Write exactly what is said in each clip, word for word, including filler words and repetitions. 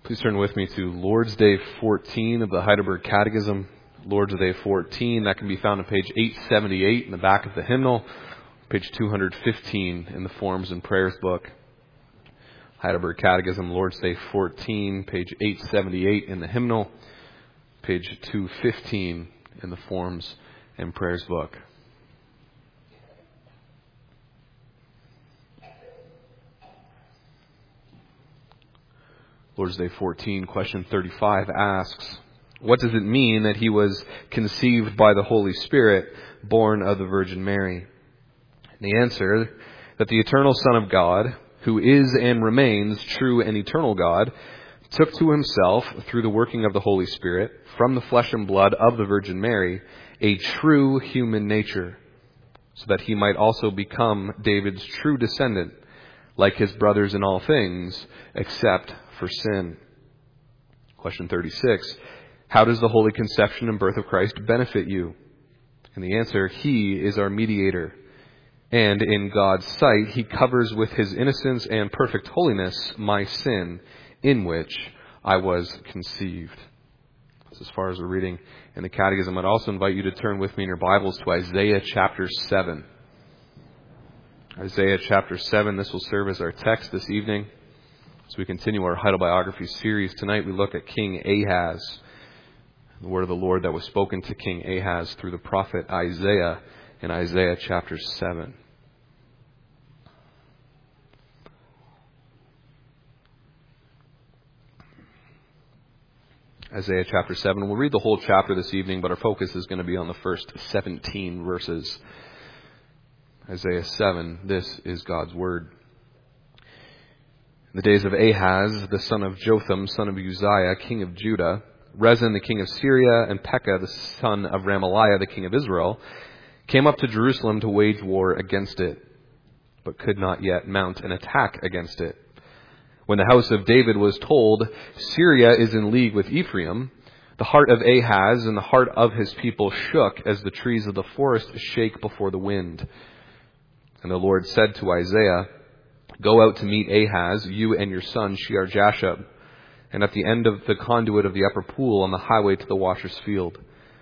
Please turn with me to Lord's Day fourteen of the Heidelberg Catechism. Lord's Day fourteen, that can be found on page eight seventy-eight in the back of the hymnal, page two hundred fifteen in the Forms and Prayers book. Heidelberg Catechism, Lord's Day fourteen, page eight seventy-eight in the hymnal, page two fifteen in the Forms and Prayers book. Lord's Day fourteen, question thirty-five asks, what does it mean that he was conceived by the Holy Spirit, born of the Virgin Mary? And the answer, that the eternal Son of God, who is and remains true and eternal God, took to himself, through the working of the Holy Spirit, from the flesh and blood of the Virgin Mary, a true human nature, so that he might also become David's true descendant, like his brothers in all things, except for sin. Question thirty-six. How does the holy conception and birth of Christ benefit you? And the answer, he is our mediator. And in God's sight, he covers with his innocence and perfect holiness my sin, in which I was conceived. That's as far as we're reading in the Catechism. I'd also invite you to turn with me in your Bibles to Isaiah chapter seven. Isaiah chapter seven, this will serve as our text this evening. As we continue our Heidelbiography series, tonight we look at King Ahaz, the word of the Lord that was spoken to King Ahaz through the prophet Isaiah in Isaiah chapter seven. Isaiah chapter seven. We'll read the whole chapter this evening, but our focus is going to be on the first seventeen verses. Isaiah seven, this is God's word. In the days of Ahaz, the son of Jotham, son of Uzziah, king of Judah, Rezin, the king of Syria, and Pekah, the son of Ramaliah, the king of Israel, came up to Jerusalem to wage war against it, but could not yet mount an attack against it. When the house of David was told, Syria is in league with Ephraim, the heart of Ahaz and the heart of his people shook as the trees of the forest shake before the wind. And the Lord said to Isaiah, go out to meet Ahaz, you and your son Shear-Jashub, and at the end of the conduit of the upper pool on the highway to the washer's field.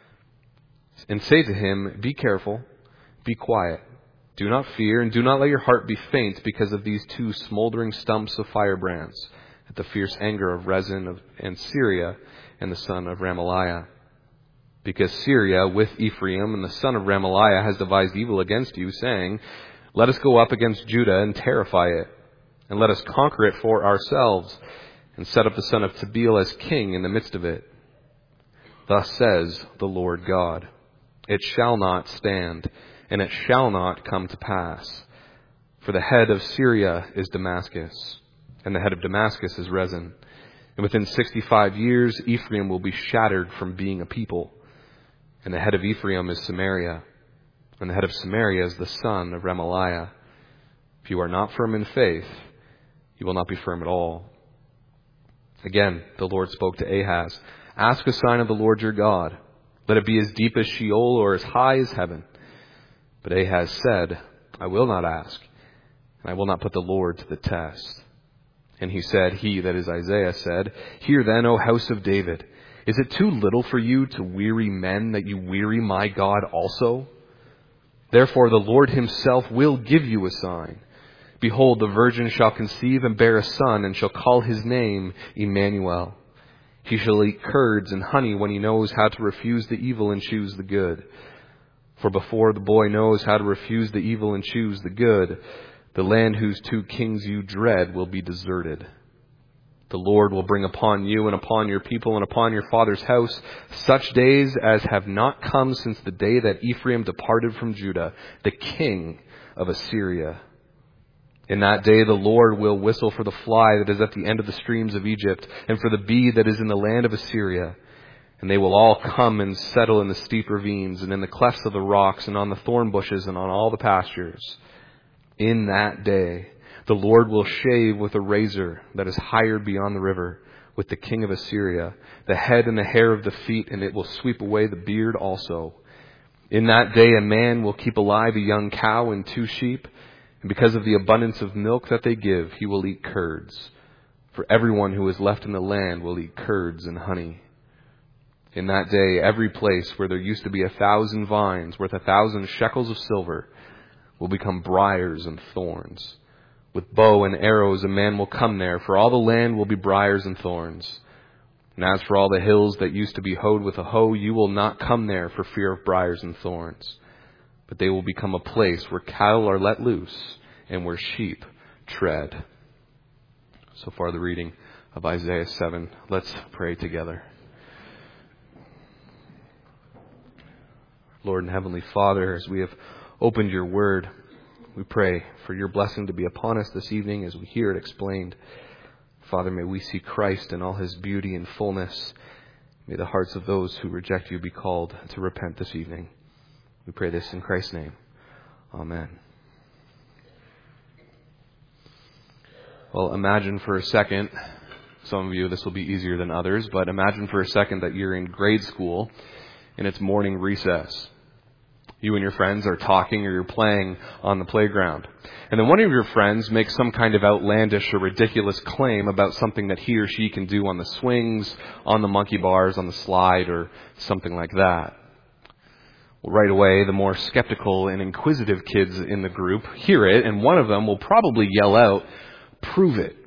And say to him, be careful, be quiet, do not fear, and do not let your heart be faint because of these two smoldering stumps of firebrands, at the fierce anger of Rezin of, and Syria and the son of Ramaliah. Because Syria with Ephraim and the son of Ramaliah has devised evil against you, saying, let us go up against Judah and terrify it, and let us conquer it for ourselves, and set up the son of Tabeel as king in the midst of it. Thus says the Lord God, it shall not stand, and it shall not come to pass. For the head of Syria is Damascus, and the head of Damascus is Rezin. And within sixty-five years, Ephraim will be shattered from being a people, and the head of Ephraim is Samaria. And the head of Samaria is the son of Ramaliah. If you are not firm in faith, you will not be firm at all. Again, the Lord spoke to Ahaz, ask a sign of the Lord your God. Let it be as deep as Sheol or as high as heaven. But Ahaz said, I will not ask, and I will not put the Lord to the test. And he said, he, that is Isaiah, said, hear then, O house of David, is it too little for you to weary men that you weary my God also? Therefore the Lord himself will give you a sign. Behold, the virgin shall conceive and bear a son, and shall call his name Emmanuel. He shall eat curds and honey when he knows how to refuse the evil and choose the good. For before the boy knows how to refuse the evil and choose the good, the land whose two kings you dread will be deserted. The Lord will bring upon you and upon your people and upon your father's house such days as have not come since the day that Ephraim departed from Judah, the king of Assyria. In that day the Lord will whistle for the fly that is at the end of the streams of Egypt, and for the bee that is in the land of Assyria. And they will all come and settle in the steep ravines, and in the clefts of the rocks, and on the thorn bushes, and on all the pastures. In that day the Lord will shave with a razor that is hired beyond the river, with the king of Assyria, the head and the hair of the feet, and it will sweep away the beard also. In that day a man will keep alive a young cow and two sheep, and because of the abundance of milk that they give, he will eat curds. For everyone who is left in the land will eat curds and honey. In that day, every place where there used to be a thousand vines worth a thousand shekels of silver will become briars and thorns. With bow and arrows a man will come there, for all the land will be briars and thorns. And as for all the hills that used to be hoed with a hoe, you will not come there for fear of briars and thorns. But they will become a place where cattle are let loose and where sheep tread. So far the reading of Isaiah seven. Let's pray together. Lord and Heavenly Father, as we have opened your word, we pray for your blessing to be upon us this evening as we hear it explained. Father, may we see Christ in all his beauty and fullness. May the hearts of those who reject you be called to repent this evening. We pray this in Christ's name. Amen. Well, imagine for a second, some of you this will be easier than others, but imagine for a second that you're in grade school and it's morning recess. You and your friends are talking or you're playing on the playground. And then one of your friends makes some kind of outlandish or ridiculous claim about something that he or she can do on the swings, on the monkey bars, on the slide, or something like that. Well, right away, the more skeptical and inquisitive kids in the group hear it, and one of them will probably yell out, "Prove it."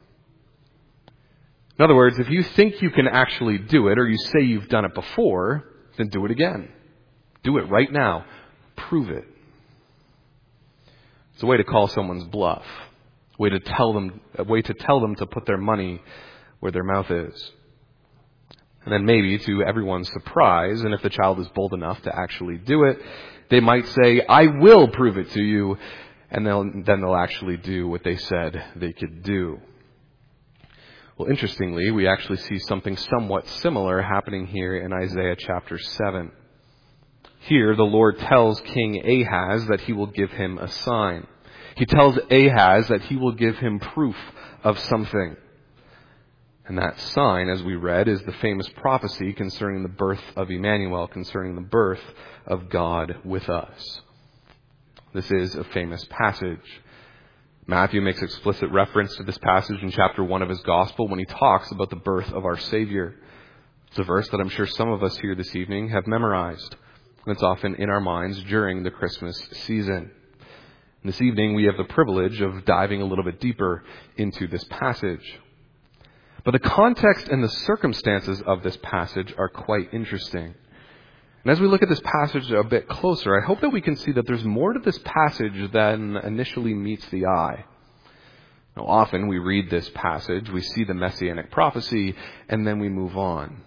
In other words, if you think you can actually do it, or you say you've done it before, then do it again. Do it right now. Prove it. It's a way to call someone's bluff. A way to tell them, a way to tell them to put their money where their mouth is. And then maybe, to everyone's surprise, and if the child is bold enough to actually do it, they might say, "I will prove it to you," and they'll, then they'll actually do what they said they could do. Well, interestingly, we actually see something somewhat similar happening here in Isaiah chapter seven. Here, the Lord tells King Ahaz that he will give him a sign. He tells Ahaz that he will give him proof of something. And that sign, as we read, is the famous prophecy concerning the birth of Emmanuel, concerning the birth of God with us. This is a famous passage. Matthew makes explicit reference to this passage in chapter one of his gospel when he talks about the birth of our Savior. It's a verse that I'm sure some of us here this evening have memorized. And it's often in our minds during the Christmas season. And this evening we have the privilege of diving a little bit deeper into this passage. But the context and the circumstances of this passage are quite interesting. And as we look at this passage a bit closer, I hope that we can see that there's more to this passage than initially meets the eye. Now, often we read this passage, we see the messianic prophecy, and then we move on.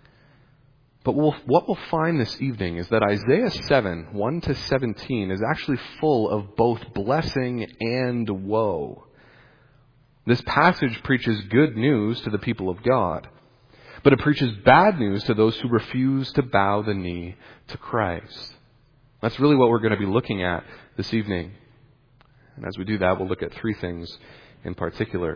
But we'll, what we'll find this evening is that Isaiah seven, one to seventeen, is actually full of both blessing and woe. This passage preaches good news to the people of God, but it preaches bad news to those who refuse to bow the knee to Christ. That's really what we're going to be looking at this evening. And as we do that, we'll look at three things in particular.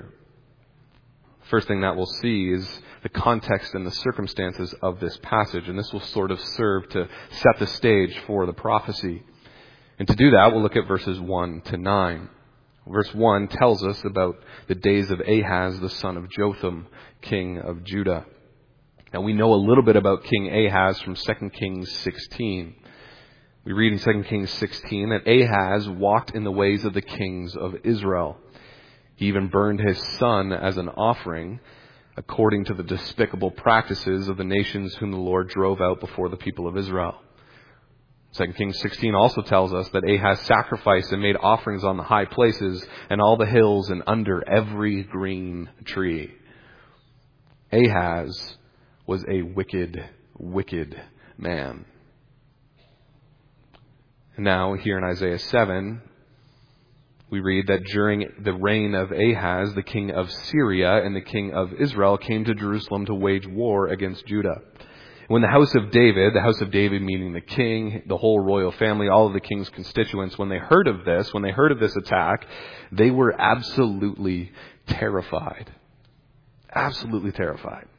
First thing that we'll see is the context and the circumstances of this passage, and this will sort of serve to set the stage for the prophecy. And to do that, we'll look at verses one to nine. Verse one tells us about the days of Ahaz, the son of Jotham, king of Judah. Now, we know a little bit about King Ahaz from Second Kings sixteen. We read in Second Kings sixteen that Ahaz walked in the ways of the kings of Israel. He even burned his son as an offering, according to the despicable practices of the nations whom the Lord drove out before the people of Israel. Second Kings sixteen also tells us that Ahaz sacrificed and made offerings on the high places and all the hills and under every green tree. Ahaz was a wicked, wicked man. And now, here in Isaiah seven, we read that during the reign of Ahaz, the king of Syria and the king of Israel came to Jerusalem to wage war against Judah. When the house of David, the house of David meaning the king, the whole royal family, all of the king's constituents, when they heard of this, when they heard of this attack, they were absolutely terrified. Absolutely terrified.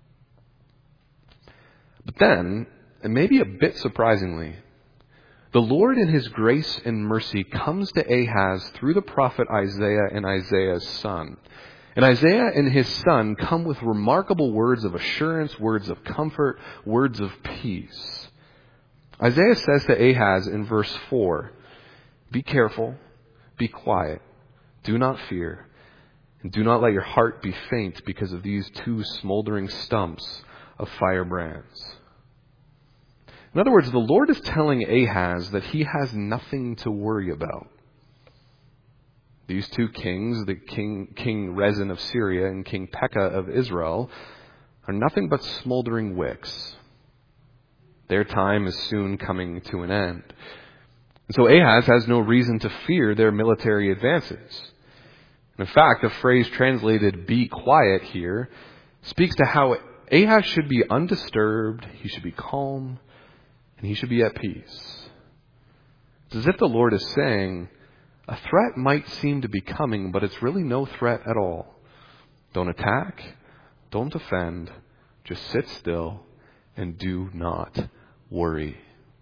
But then, and maybe a bit surprisingly, the Lord in his grace and mercy comes to Ahaz through the prophet Isaiah and Isaiah's son. And Isaiah and his son come with remarkable words of assurance, words of comfort, words of peace. Isaiah says to Ahaz in verse four, "Be careful, be quiet, do not fear, and do not let your heart be faint because of these two smoldering stumps of firebrands." In other words, the Lord is telling Ahaz that he has nothing to worry about. These two kings, the king, King Rezin of Syria and King Pekah of Israel, are nothing but smoldering wicks. Their time is soon coming to an end. And so Ahaz has no reason to fear their military advances. In fact, the phrase translated "be quiet" here speaks to how Ahaz should be undisturbed, he should be calm, and he should be at peace. It's as if the Lord is saying, a threat might seem to be coming, but it's really no threat at all. Don't attack, don't offend, just sit still and do not worry.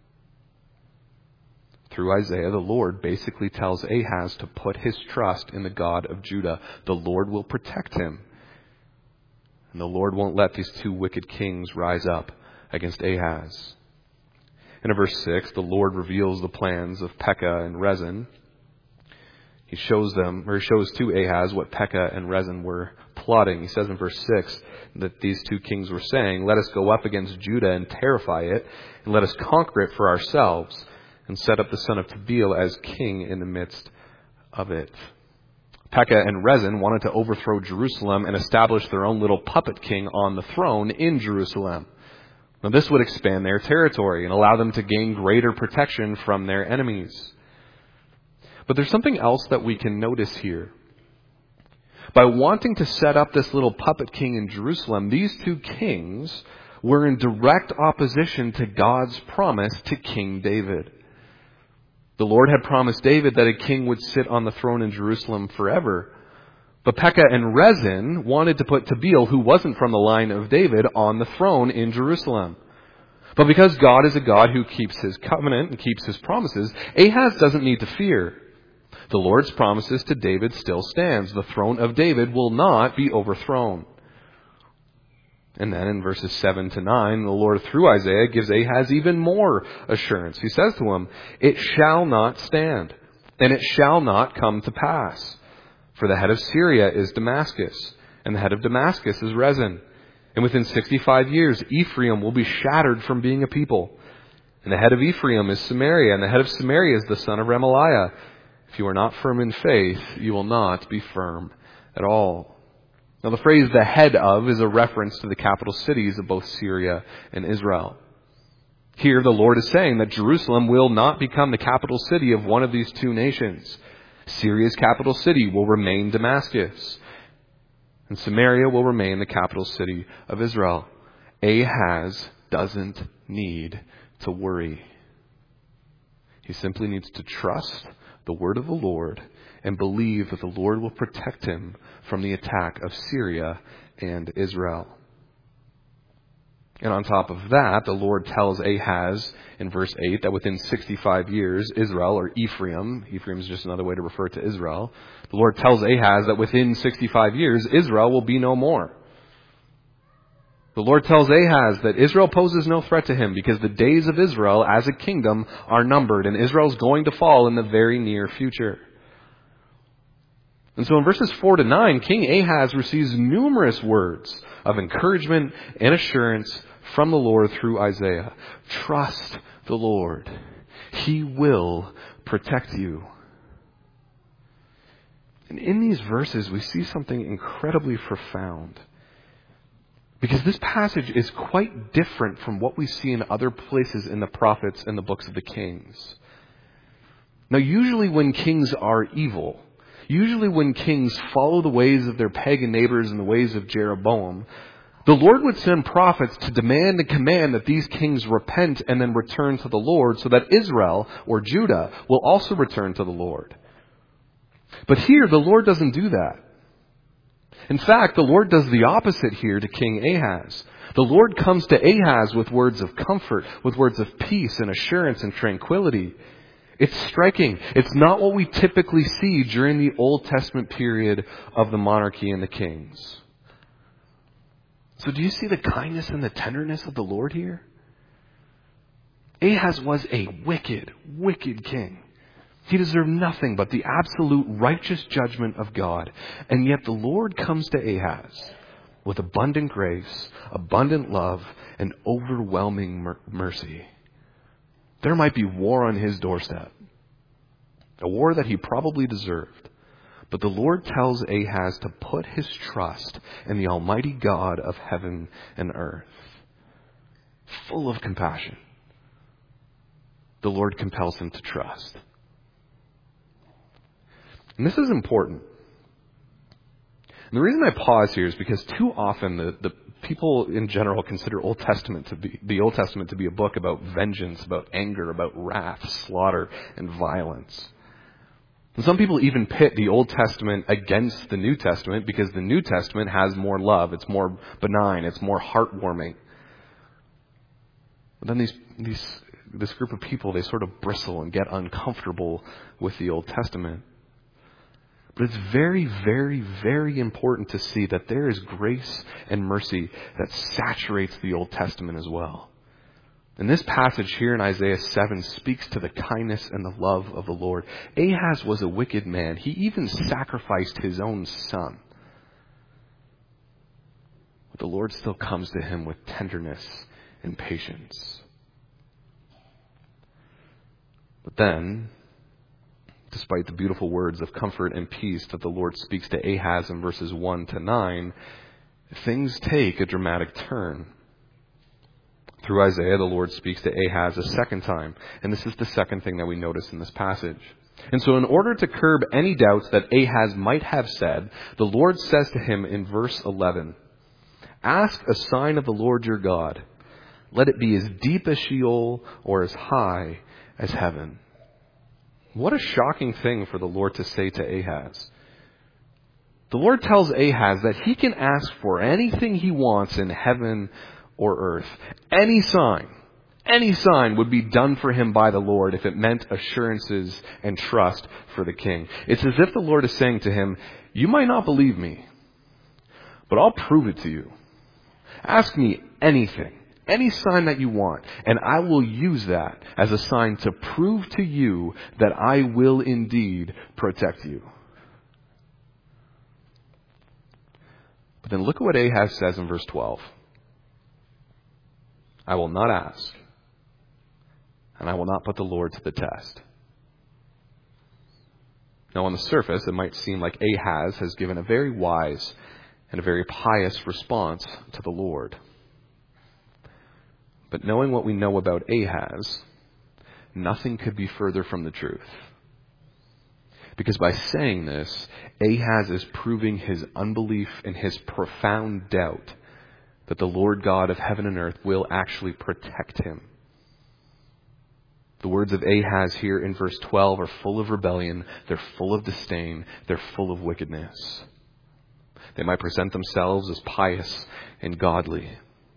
Through Isaiah, the Lord basically tells Ahaz to put his trust in the God of Judah. The Lord will protect him. And the Lord won't let these two wicked kings rise up against Ahaz. And in verse six, the Lord reveals the plans of Pekah and Rezin. He shows them, or he shows to Ahaz what Pekah and Rezin were plotting. He says in verse six that these two kings were saying, "Let us go up against Judah and terrify it, and let us conquer it for ourselves, and set up the son of Tabeel as king in the midst of it." Pekah and Rezin wanted to overthrow Jerusalem and establish their own little puppet king on the throne in Jerusalem. Now this would expand their territory and allow them to gain greater protection from their enemies. But there's something else that we can notice here. By wanting to set up this little puppet king in Jerusalem, these two kings were in direct opposition to God's promise to King David. The Lord had promised David that a king would sit on the throne in Jerusalem forever. But Pekah and Rezin wanted to put Tabeel, who wasn't from the line of David, on the throne in Jerusalem. But because God is a God who keeps his covenant and keeps his promises, Ahaz doesn't need to fear. The Lord's promises to David still stands. The throne of David will not be overthrown. And then in verses seven to nine, the Lord through Isaiah gives Ahaz even more assurance. He says to him, "It shall not stand, and it shall not come to pass. For the head of Syria is Damascus, and the head of Damascus is Rezin. And within sixty-five years, Ephraim will be shattered from being a people. And the head of Ephraim is Samaria, and the head of Samaria is the son of Remaliah. If you are not firm in faith, you will not be firm at all." Now the phrase "the head of" is a reference to the capital cities of both Syria and Israel. Here the Lord is saying that Jerusalem will not become the capital city of one of these two nations. Syria's capital city will remain Damascus, and Samaria will remain the capital city of Israel. Ahaz doesn't need to worry. He simply needs to trust the word of the Lord and believe that the Lord will protect him from the attack of Syria and Israel. And on top of that, the Lord tells Ahaz in verse eight that within sixty-five years, Israel, or Ephraim, Ephraim is just another way to refer to Israel, the Lord tells Ahaz that within sixty-five years, Israel will be no more. The Lord tells Ahaz that Israel poses no threat to him because the days of Israel as a kingdom are numbered, and Israel is going to fall in the very near future. And so in verses four to nine, King Ahaz receives numerous words of encouragement and assurance from the Lord through Isaiah. Trust the Lord. He will protect you. And in these verses, we see something incredibly profound. Because this passage is quite different from what we see in other places in the prophets and the books of the kings. Now, usually when kings are evil, usually when kings follow the ways of their pagan neighbors and the ways of Jeroboam, the Lord would send prophets to demand and command that these kings repent and then return to the Lord so that Israel, or Judah, will also return to the Lord. But here, the Lord doesn't do that. In fact, the Lord does the opposite here to King Ahaz. The Lord comes to Ahaz with words of comfort, with words of peace and assurance and tranquility. It's striking. It's not what we typically see during the Old Testament period of the monarchy and the kings. So do you see the kindness and the tenderness of the Lord here? Ahaz was a wicked, wicked king. He deserved nothing but the absolute righteous judgment of God. And yet the Lord comes to Ahaz with abundant grace, abundant love, and overwhelming mer- mercy. There might be war on his doorstep, a war that he probably deserved. But the Lord tells Ahaz to put his trust in the Almighty God of heaven and earth. Full of compassion, the Lord compels him to trust. And this is important. And the reason I pause here is because too often the, the people in general consider Old Testament to be the Old Testament to be a book about vengeance, about anger, about wrath, slaughter, and violence. And some people even pit the Old Testament against the New Testament because the New Testament has more love, it's more benign, it's more heartwarming. But then these these this group of people, they sort of bristle and get uncomfortable with the Old Testament. But it's very, very, very important to see that there is grace and mercy that saturates the Old Testament as well. And this passage here in Isaiah seven speaks to the kindness and the love of the Lord. Ahaz was a wicked man. He even sacrificed his own son. But the Lord still comes to him with tenderness and patience. But then, despite the beautiful words of comfort and peace that the Lord speaks to Ahaz in verses one to nine, things take a dramatic turn. Through Isaiah, the Lord speaks to Ahaz a second time, and this is the second thing that we notice in this passage. And so in order to curb any doubts that Ahaz might have said, the Lord says to him in verse eleven, "Ask a sign of the Lord your God. Let it be as deep as Sheol or as high as heaven." What a shocking thing for the Lord to say to Ahaz. The Lord tells Ahaz that he can ask for anything he wants in heaven or earth. Any sign, any sign would be done for him by the Lord if it meant assurances and trust for the king. It's as if the Lord is saying to him, you might not believe me, but I'll prove it to you. Ask me anything. Any sign that you want, and I will use that as a sign to prove to you that I will indeed protect you. But then look at what Ahaz says in verse twelve. I will not ask, and I will not put the Lord to the test. Now on the surface, it might seem like Ahaz has given a very wise and a very pious response to the Lord. But knowing what we know about Ahaz, nothing could be further from the truth. Because by saying this, Ahaz is proving his unbelief and his profound doubt that the Lord God of heaven and earth will actually protect him. The words of Ahaz here in verse twelve are full of rebellion, they're full of disdain, they're full of wickedness. They might present themselves as pious and godly,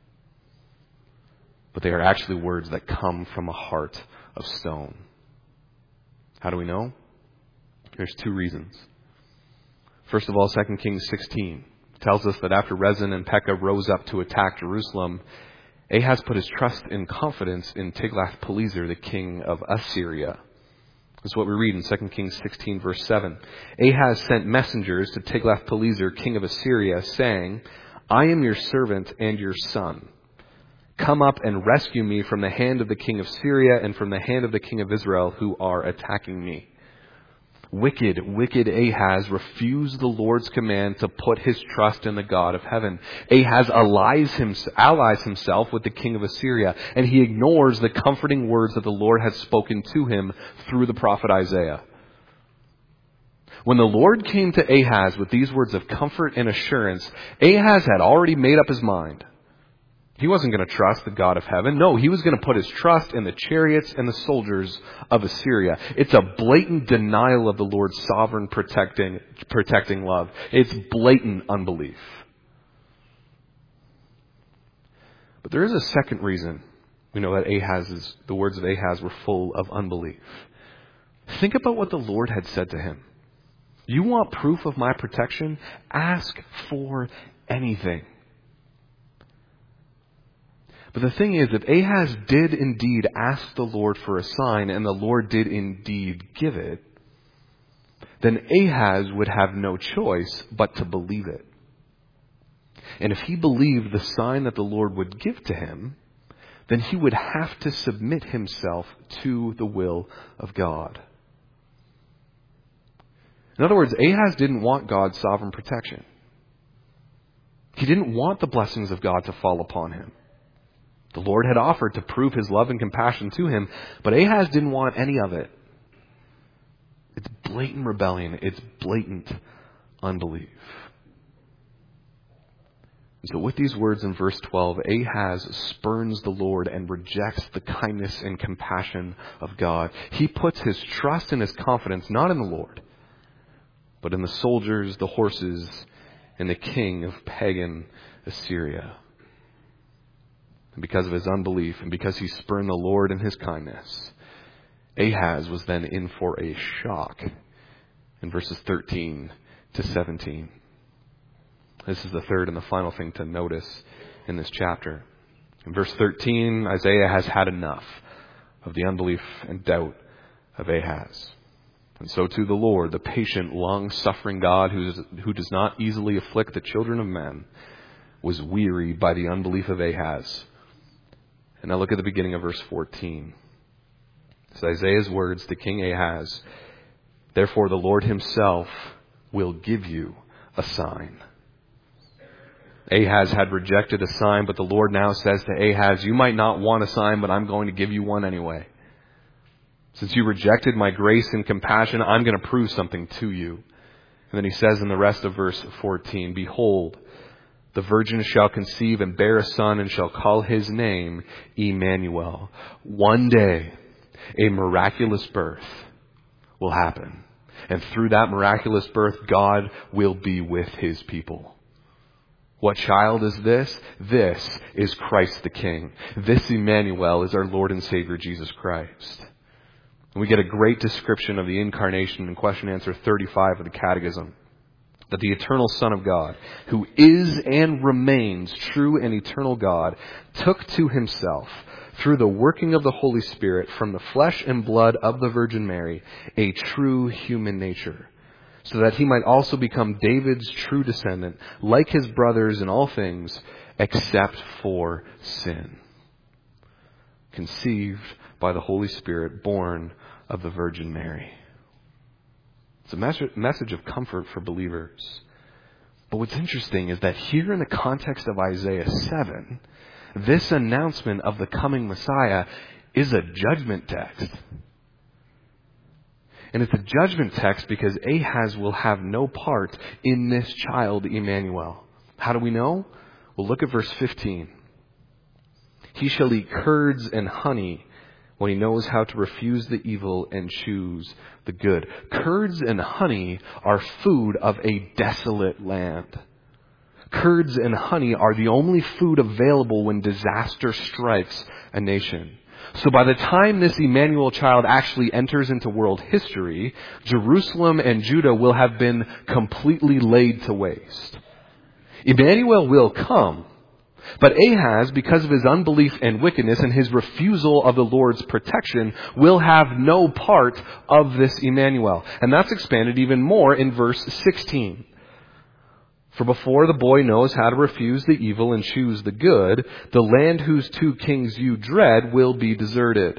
but they are actually words that come from a heart of stone. How do we know? There's two reasons. First of all, Second Kings sixteen tells us that after Rezin and Pekah rose up to attack Jerusalem, Ahaz put his trust and confidence in Tiglath-Pileser, the king of Assyria. This is what we read in Second Kings sixteen, verse seven. Ahaz sent messengers to Tiglath-Pileser, king of Assyria, saying, I am your servant and your son. Come up and rescue me from the hand of the king of Syria and from the hand of the king of Israel who are attacking me. Wicked, wicked Ahaz refused the Lord's command to put his trust in the God of heaven. Ahaz allies, him, allies himself with the king of Assyria, and he ignores the comforting words that the Lord has spoken to him through the prophet Isaiah. When the Lord came to Ahaz with these words of comfort and assurance, Ahaz had already made up his mind. He wasn't going to trust the God of heaven. No, he was going to put his trust in the chariots and the soldiers of Assyria. It's a blatant denial of the Lord's sovereign protecting, protecting love. It's blatant unbelief. But there is a second reason we know that Ahaz's, the words of Ahaz were full of unbelief. Think about what the Lord had said to him. You want proof of my protection? Ask for anything. But the thing is, if Ahaz did indeed ask the Lord for a sign, and the Lord did indeed give it, then Ahaz would have no choice but to believe it. And if he believed the sign that the Lord would give to him, then he would have to submit himself to the will of God. In other words, Ahaz didn't want God's sovereign protection. He didn't want the blessings of God to fall upon him. The Lord had offered to prove his love and compassion to him, but Ahaz didn't want any of it. It's blatant rebellion. It's blatant unbelief. So with these words in verse twelve, Ahaz spurns the Lord and rejects the kindness and compassion of God. He puts his trust and his confidence not in the Lord, but in the soldiers, the horses, and the king of pagan Assyria. And because of his unbelief and because he spurned the Lord in his kindness, Ahaz was then in for a shock in verses thirteen to seventeen. This is the third and the final thing to notice in this chapter. In verse thirteen, Isaiah has had enough of the unbelief and doubt of Ahaz. And so too the Lord, the patient, long-suffering God who, is, who does not easily afflict the children of men, was weary by the unbelief of Ahaz. And now look at the beginning of verse fourteen. It's Isaiah's words to King Ahaz. Therefore the Lord himself will give you a sign. Ahaz had rejected a sign, but the Lord now says to Ahaz, you might not want a sign, but I'm going to give you one anyway. Since you rejected my grace and compassion, I'm going to prove something to you. And then he says in the rest of verse fourteen, behold, the virgin shall conceive and bear a son and shall call his name Emmanuel. One day, a miraculous birth will happen. And through that miraculous birth, God will be with his people. What child is this? This is Christ the King. This Emmanuel is our Lord and Savior Jesus Christ. And we get a great description of the incarnation in question answer thirty-five of the Catechism. That the eternal Son of God, who is and remains true and eternal God, took to himself, through the working of the Holy Spirit, from the flesh and blood of the Virgin Mary, a true human nature, so that he might also become David's true descendant, like his brothers in all things, except for sin. Conceived by the Holy Spirit, born of the Virgin Mary. It's a message of comfort for believers. But what's interesting is that here in the context of Isaiah seven, this announcement of the coming Messiah is a judgment text. And it's a judgment text because Ahaz will have no part in this child, Emmanuel. How do we know? Well, look at verse fifteen. He shall eat curds and honey when he knows how to refuse the evil and choose the good. Curds and honey are food of a desolate land. Curds and honey are the only food available when disaster strikes a nation. So by the time this Emmanuel child actually enters into world history, Jerusalem and Judah will have been completely laid to waste. Emmanuel will come. But Ahaz, because of his unbelief and wickedness and his refusal of the Lord's protection, will have no part of this Emmanuel. And that's expanded even more in verse sixteen. For before the boy knows how to refuse the evil and choose the good, the land whose two kings you dread will be deserted.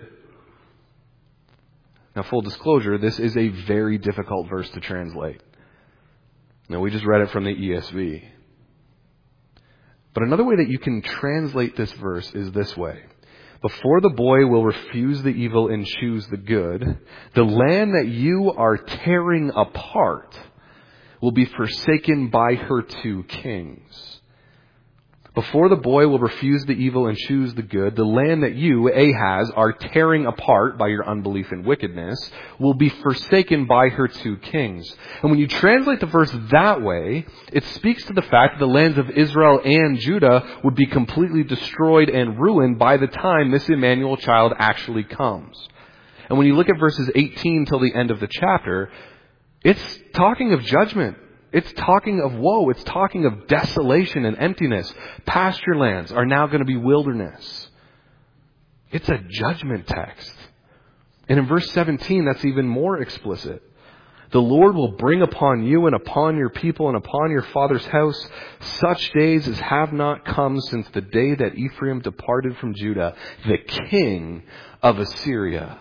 Now, full disclosure, this is a very difficult verse to translate. Now, we just read it from the E S V. But another way that you can translate this verse is this way. Before the boy will refuse the evil and choose the good, the land that you are tearing apart will be forsaken by her two kings. Before the boy will refuse the evil and choose the good, the land that you, Ahaz, are tearing apart by your unbelief and wickedness will be forsaken by her two kings. And when you translate the verse that way, it speaks to the fact that the lands of Israel and Judah would be completely destroyed and ruined by the time this Emmanuel child actually comes. And when you look at verses eighteen till the end of the chapter, it's talking of judgment. It's talking of woe. It's talking of desolation and emptiness. Pasture lands are now going to be wilderness. It's a judgment text. And in verse seventeen, that's even more explicit. The Lord will bring upon you and upon your people and upon your father's house such days as have not come since the day that Ephraim departed from Judah, the king of Assyria.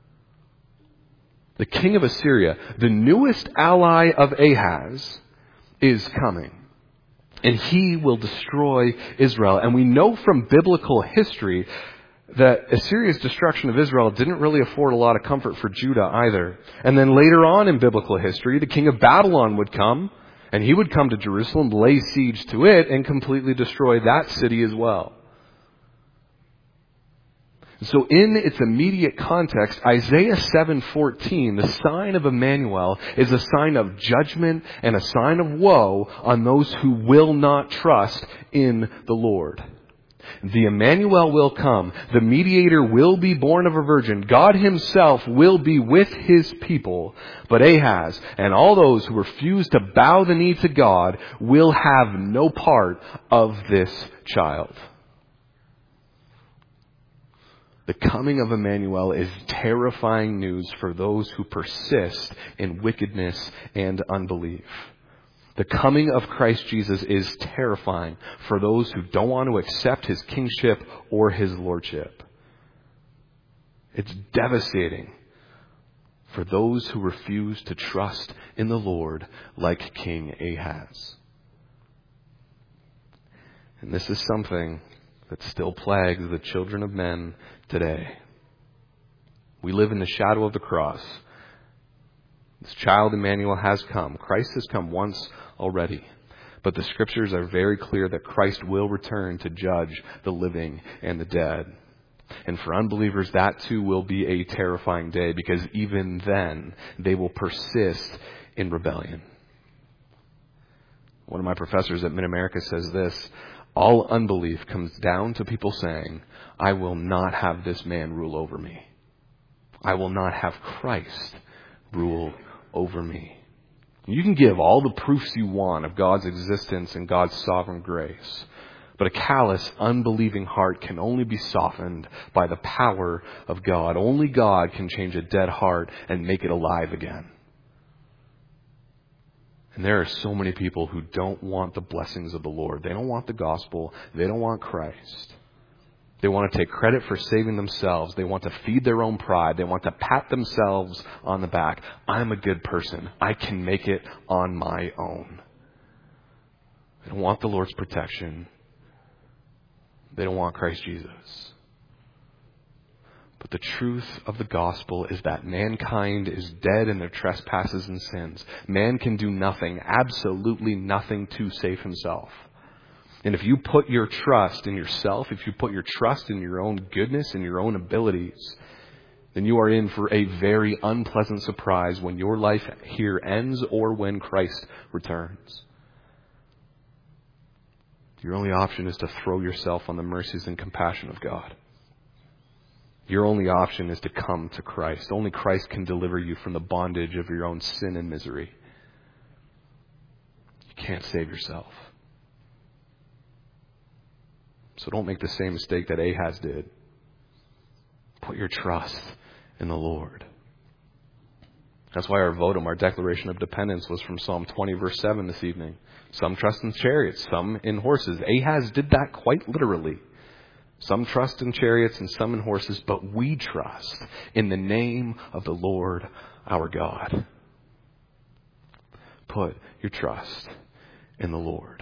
The king of Assyria, the newest ally of Ahaz, is coming. And he will destroy Israel. And we know from biblical history that Assyria's destruction of Israel didn't really afford a lot of comfort for Judah either. And then later on in biblical history, the king of Babylon would come, and he would come to Jerusalem, lay siege to it, and completely destroy that city as well. So in its immediate context, Isaiah seven fourteen, the sign of Emmanuel, is a sign of judgment and a sign of woe on those who will not trust in the Lord. The Emmanuel will come. The mediator will be born of a virgin. God himself will be with his people. But Ahaz and all those who refuse to bow the knee to God will have no part of this child. The coming of Emmanuel is terrifying news for those who persist in wickedness and unbelief. The coming of Christ Jesus is terrifying for those who don't want to accept his kingship or his lordship. It's devastating for those who refuse to trust in the Lord like King Ahaz. And this is something that still plagues the children of men today. We live in the shadow of the cross. This child Emmanuel has come. Christ has come once already. But the scriptures are very clear that Christ will return to judge the living and the dead. And for unbelievers, that too will be a terrifying day, because even then they will persist in rebellion. One of my professors at Mid-America says this: all unbelief comes down to people saying, I will not have this man rule over me. I will not have Christ rule over me. You can give all the proofs you want of God's existence and God's sovereign grace, but a callous, unbelieving heart can only be softened by the power of God. Only God can change a dead heart and make it alive again. And there are so many people who don't want the blessings of the Lord. They don't want the gospel. They don't want Christ. They want to take credit for saving themselves. They want to feed their own pride. They want to pat themselves on the back. I'm a good person. I can make it on my own. They don't want the Lord's protection. They don't want Christ Jesus. But the truth of the gospel is that mankind is dead in their trespasses and sins. Man can do nothing, absolutely nothing to save himself. And if you put your trust in yourself, if you put your trust in your own goodness and your own abilities, then you are in for a very unpleasant surprise when your life here ends or when Christ returns. Your only option is to throw yourself on the mercies and compassion of God. Your only option is to come to Christ. Only Christ can deliver you from the bondage of your own sin and misery. You can't save yourself. So don't make the same mistake that Ahaz did. Put your trust in the Lord. That's why our votum, our declaration of dependence, was from Psalm twenty, verse seven this evening. Some trust in chariots, some in horses. Ahaz did that quite literally. Some trust in chariots and some in horses, but we trust in the name of the Lord our God. Put your trust in the Lord.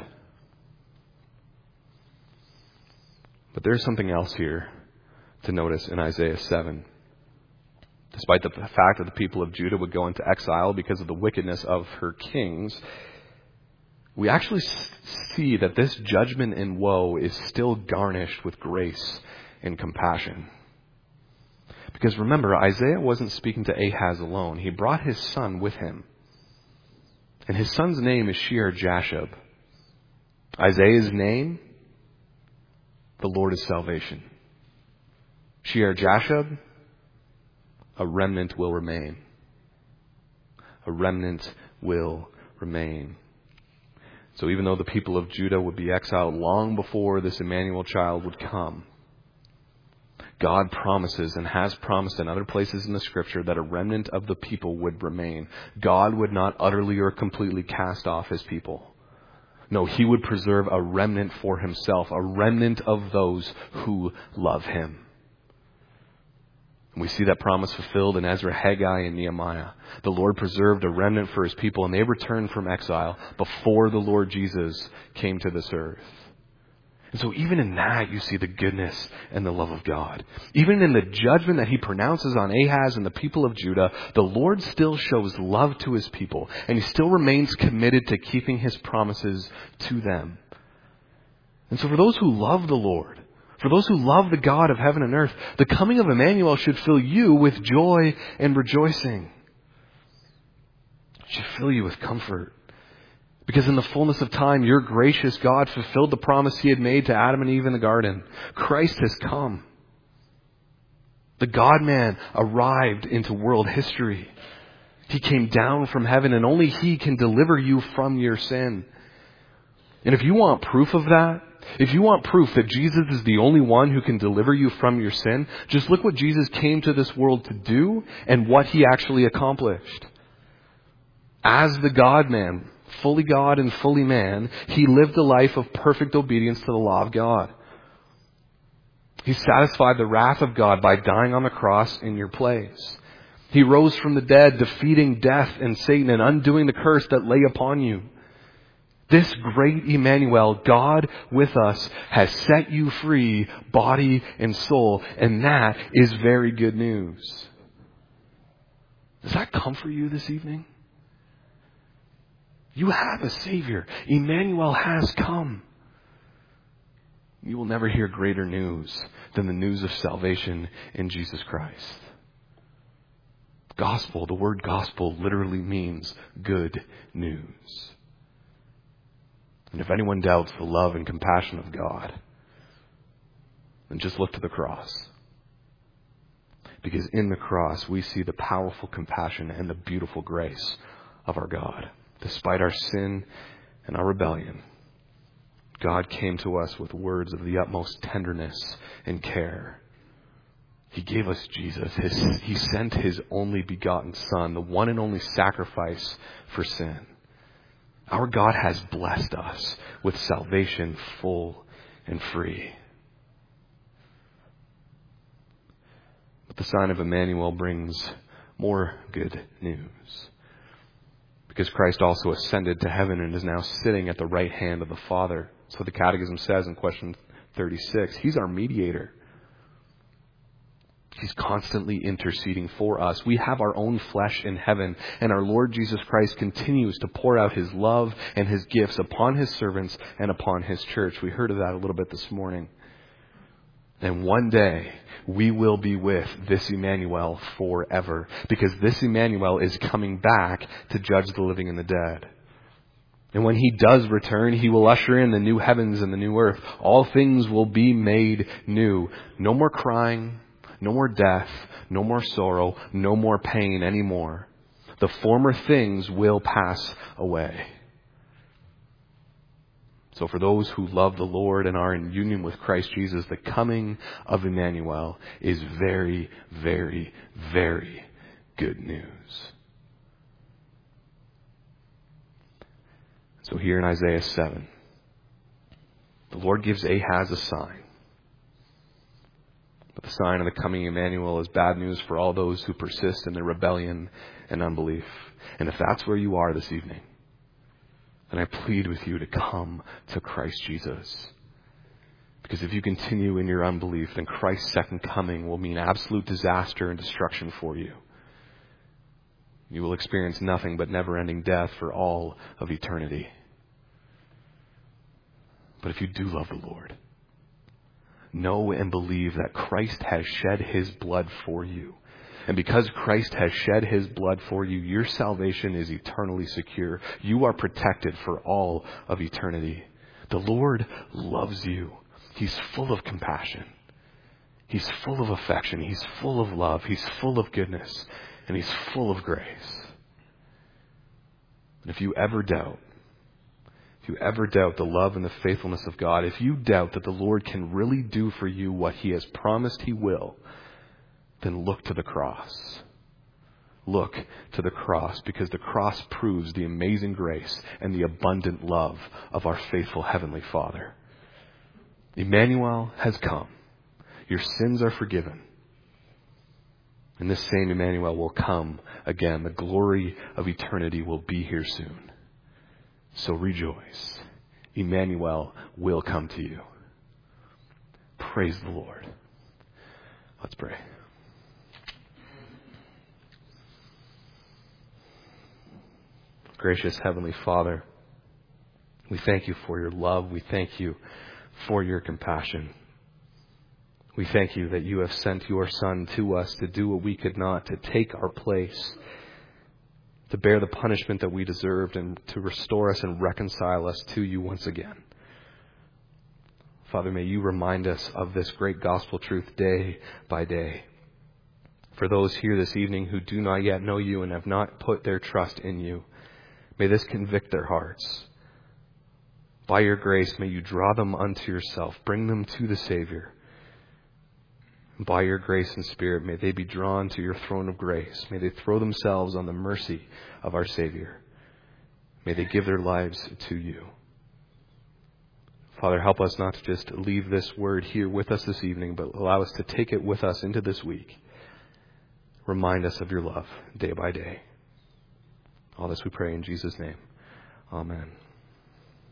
But there's something else here to notice in Isaiah seven. Despite the fact that the people of Judah would go into exile because of the wickedness of her kings, we actually see that this judgment and woe is still garnished with grace and compassion. Because remember, Isaiah wasn't speaking to Ahaz alone. He brought his son with him. And his son's name is Shear-Jashub. Isaiah's name, the Lord is salvation. Shear-Jashub, a remnant will remain. A remnant will remain. So even though the people of Judah would be exiled long before this Emmanuel child would come, God promises and has promised in other places in the Scripture that a remnant of the people would remain. God would not utterly or completely cast off his people. No, he would preserve a remnant for himself, a remnant of those who love him. And we see that promise fulfilled in Ezra, Haggai, and Nehemiah. The Lord preserved a remnant for his people, and they returned from exile before the Lord Jesus came to this earth. And so even in that, you see the goodness and the love of God. Even in the judgment that he pronounces on Ahaz and the people of Judah, the Lord still shows love to his people, and he still remains committed to keeping his promises to them. And so for those who love the Lord, for those who love the God of heaven and earth, the coming of Emmanuel should fill you with joy and rejoicing. It should fill you with comfort. Because in the fullness of time, your gracious God fulfilled the promise he had made to Adam and Eve in the garden. Christ has come. The God-man arrived into world history. He came down from heaven, and only he can deliver you from your sin. And if you want proof of that, if you want proof that Jesus is the only one who can deliver you from your sin, just look what Jesus came to this world to do and what he actually accomplished. As the God-man, fully God and fully man, he lived a life of perfect obedience to the law of God. He satisfied the wrath of God by dying on the cross in your place. He rose from the dead, defeating death and Satan and undoing the curse that lay upon you. This great Emmanuel, God with us, has set you free, body and soul. And that is very good news. Does that comfort you this evening? You have a Savior. Emmanuel has come. You will never hear greater news than the news of salvation in Jesus Christ. Gospel, the word gospel literally means good news. And if anyone doubts the love and compassion of God, then just look to the cross. Because in the cross, we see the powerful compassion and the beautiful grace of our God. Despite our sin and our rebellion, God came to us with words of the utmost tenderness and care. He gave us Jesus. His, he sent his only begotten Son, the one and only sacrifice for sin. Our God has blessed us with salvation full and free. But the sign of Emmanuel brings more good news. Because Christ also ascended to heaven and is now sitting at the right hand of the Father. So the Catechism says in question thirty-six, he's our mediator. He's constantly interceding for us. We have our own flesh in heaven, and our Lord Jesus Christ continues to pour out his love and his gifts upon his servants and upon his church. We heard of that a little bit this morning. And one day, we will be with this Emmanuel forever, because this Emmanuel is coming back to judge the living and the dead. And when he does return, he will usher in the new heavens and the new earth. All things will be made new. No more crying, no more death, no more sorrow, no more pain anymore. The former things will pass away. So for those who love the Lord and are in union with Christ Jesus, the coming of Emmanuel is very, very, very good news. So here in Isaiah seven, the Lord gives Ahaz a sign. But the sign of the coming Emmanuel is bad news for all those who persist in their rebellion and unbelief. And if that's where you are this evening, then I plead with you to come to Christ Jesus. Because if you continue in your unbelief, then Christ's second coming will mean absolute disaster and destruction for you. You will experience nothing but never-ending death for all of eternity. But if you do love the Lord, know and believe that Christ has shed his blood for you. And because Christ has shed his blood for you, your salvation is eternally secure. You are protected for all of eternity. The Lord loves you. He's full of compassion. He's full of affection. He's full of love. He's full of goodness. And He's full of grace. And if you ever doubt, if you ever doubt the love and the faithfulness of God, if you doubt that the Lord can really do for you what He has promised He will, then look to the cross. Look to the cross, because the cross proves the amazing grace and the abundant love of our faithful Heavenly Father. Emmanuel has come. Your sins are forgiven. And this same Emmanuel will come again. The glory of eternity will be here soon. So rejoice. Emmanuel will come to you. Praise the Lord. Let's pray. Gracious Heavenly Father, we thank You for Your love. We thank You for Your compassion. We thank You that You have sent Your Son to us to do what we could not, to take our place, to bear the punishment that we deserved, and to restore us and reconcile us to You once again. Father, may You remind us of this great gospel truth day by day. For those here this evening who do not yet know You and have not put their trust in You, may this convict their hearts. By Your grace, may You draw them unto Yourself, bring them to the Savior. By Your grace and Spirit, may they be drawn to Your throne of grace. May they throw themselves on the mercy of our Savior. May they give their lives to You. Father, help us not to just leave this word here with us this evening, but allow us to take it with us into this week. Remind us of Your love day by day. All this we pray in Jesus' name. Amen.